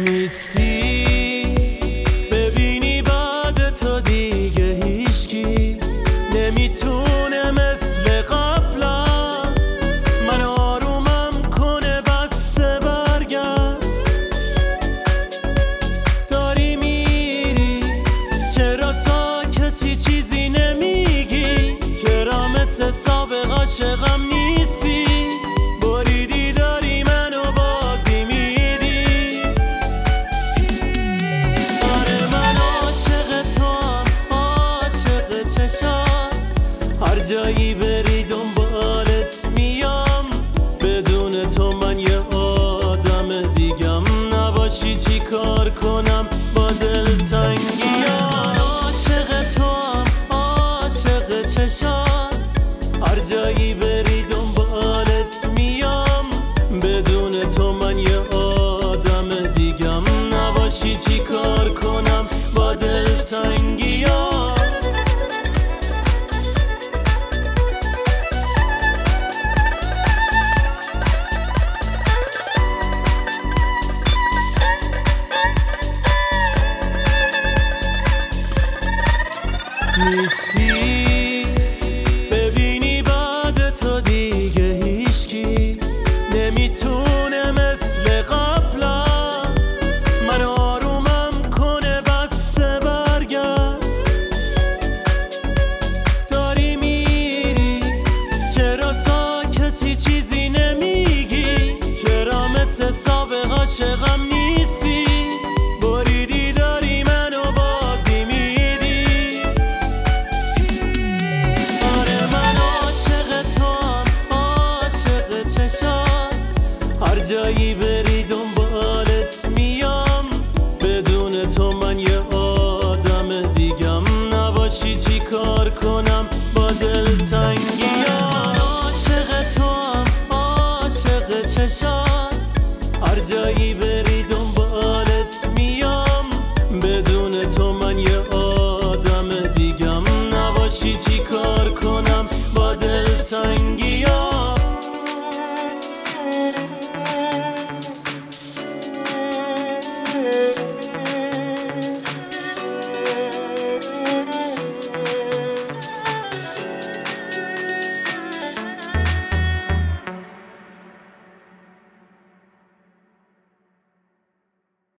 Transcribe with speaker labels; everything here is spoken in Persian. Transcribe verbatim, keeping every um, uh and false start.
Speaker 1: نیستی ببینی بعد تو دیگه هیچکی نمیتونه مثل قبلا من آرومم کنه بسته برگرد. داری میری چرا ساکتی چیزی نمیگی؟ چرا مثل سابق عاشقم نیستی؟ بریدی داری منو بازی میدی. آره من عاشق توام، عاشق چشات، هر جایی بری دنبالت میام. بدون تو من یه آدم دیگم، نباشی چی کار کنم با دلتنگیام. عاشق توام، عاشق چشات، هر جایی بری دنبالت میام. بدون تو من یه آدم دیگم، نباشی چی کار کنم با دلتنگیام. نیستی ببینی بعد تو دیگه هیچکی نمیتونه مثل قبلا من آرومم کنه بسته برگرد. داری میری چرا ساکتی چیزی نمیگی؟ چرا مثل سابق عاشقم نیستی؟ بریدی داری منو بازی میدی. آره من عاشق توام، عاشق چشات، هر جایی بری دنبالت میام. بدون تو من یه آدم دیگم، نباشی چی کار کنم با دلتنگیام. عاشق توام، عاشق چشات، هر جایی بری